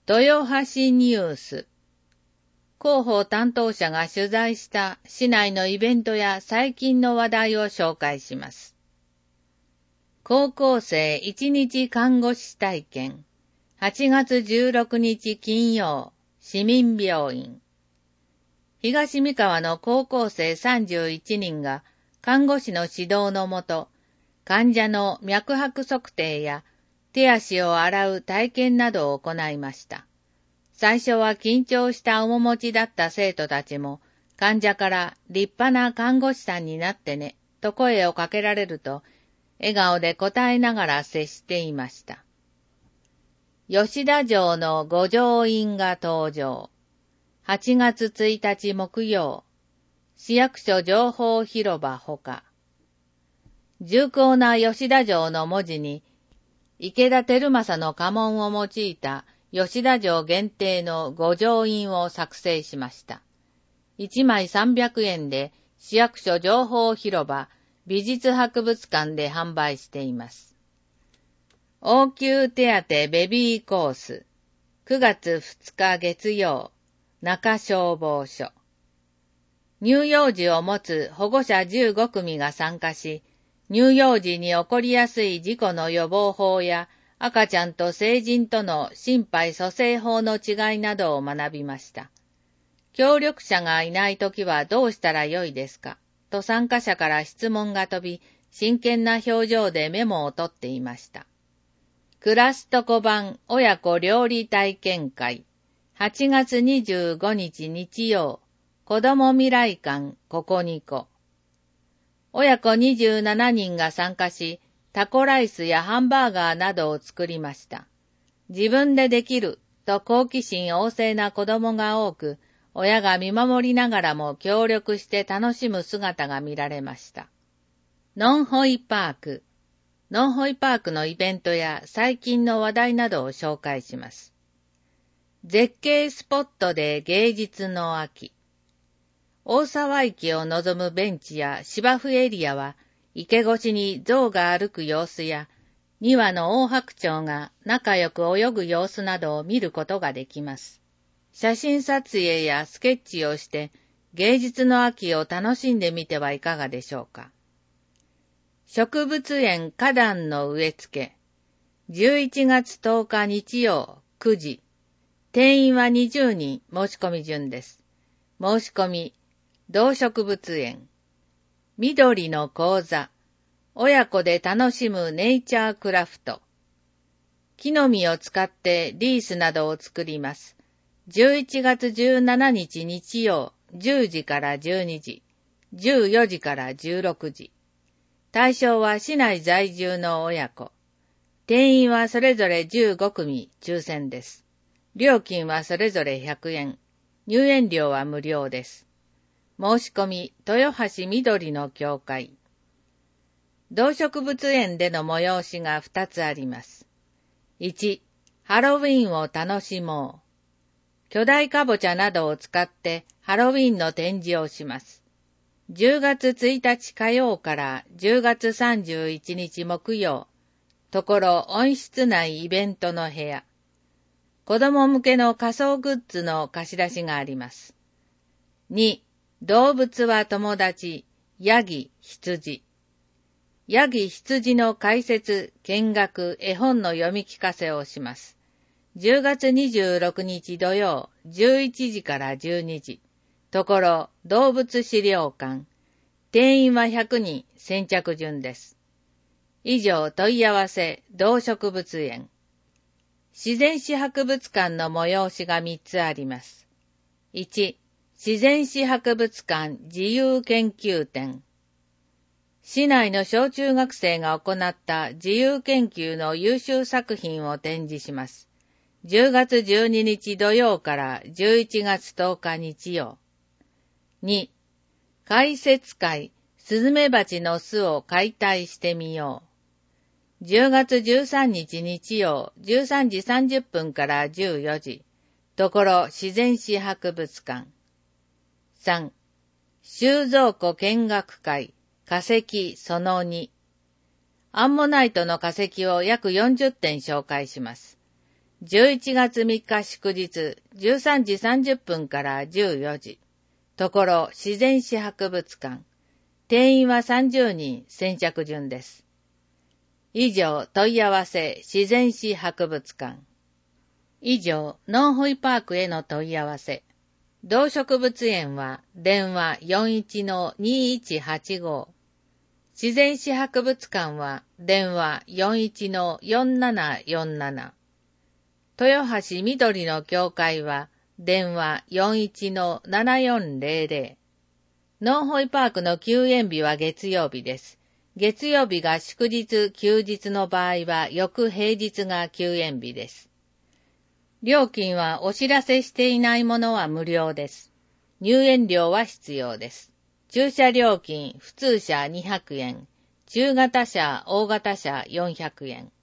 豊橋ニュース。広報担当者が取材した市内のイベントや最近の話題を紹介します。高校生1日看護師体験。8月16日金曜、市民病院。東三河の高校生31人が看護師の指導のもと、患者の脈拍測定や手足を洗う体験などを行いました。最初は緊張した面持ちだった生徒たちも、患者から立派な看護師さんになってね、と声をかけられると、笑顔で答えながら接していました。吉田城の御城印が登場。8月1日木曜、市役所情報広場ほか。重厚な吉田城の文字に、池田輝政の家紋を用いた吉田城限定の御城印を作成しました。1枚300円で市役所情報広場美術博物館で販売しています。応急手当ベビーコース。9月2日月曜、中消防署。乳幼児を持つ保護者15組が参加し、乳幼児に起こりやすい事故の予防法や赤ちゃんと成人との心肺蘇生法の違いなどを学びました。協力者がいないときはどうしたらよいですかと参加者から質問が飛び、真剣な表情でメモを取っていました。クラストコ版親子料理体験会。8月25日日曜、子ども未来館ここにこ。親子27人が参加し、タコライスやハンバーガーなどを作りました。自分でできると好奇心旺盛な子供が多く、親が見守りながらも協力して楽しむ姿が見られました。ノンホイパーク。ノンホイパークのイベントや最近の話題などを紹介します。絶景スポットで芸術の秋。大沢池を望むベンチや芝生エリアは、池越しに象が歩く様子や、2羽の大白鳥が仲良く泳ぐ様子などを見ることができます。写真撮影やスケッチをして、芸術の秋を楽しんでみてはいかがでしょうか。植物園花壇の植え付け。11月10日日曜9時。定員は20人申し込み順です。申し込み、動植物園。緑の講座。親子で楽しむネイチャークラフト。木の実を使ってリースなどを作ります。11月17日日曜10時から12時、14時から16時。対象は市内在住の親子。定員はそれぞれ15組抽選です。料金はそれぞれ100円。入園料は無料です。申し込み、豊橋緑の協会。動植物園での催しが2つあります。1、ハロウィンを楽しもう。巨大かぼちゃなどを使ってハロウィンの展示をします。10月1日火曜から10月31日木曜、ところ温室内イベントの部屋。子供向けの仮装グッズの貸し出しがあります。2、動物は友達、ヤギ、羊。ヤギ、羊の解説、見学、絵本の読み聞かせをします。10月26日土曜、11時から12時。ところ、動物資料館。定員は100人、先着順です。以上、問い合わせ、動植物園。自然史博物館の催しが3つあります。1、自然史博物館自由研究展。市内の小中学生が行った自由研究の優秀作品を展示します。10月12日土曜から11月10日日曜。2、解説会、スズメバチの巣を解体してみよう。10月13日日曜、13時30分から14時。ところ自然史博物館。3、収蔵庫見学会、化石その2。アンモナイトの化石を約40点紹介します。 11月3日祝日13時30分から14時。ところ自然史博物館。定員は30人、先着順です。以上、問い合わせ自然史博物館。以上、ノンホイパークへの問い合わせ。動植物園は電話 41-2185。自然史博物館は電話 41-4747。豊橋緑の教会は電話 41-7400。ノンホイパークの休園日は月曜日です。月曜日が祝日休日の場合は翌平日が休園日です。料金はお知らせしていないものは無料です。入園料は必要です。駐車料金、普通車200円、中型車、大型車400円。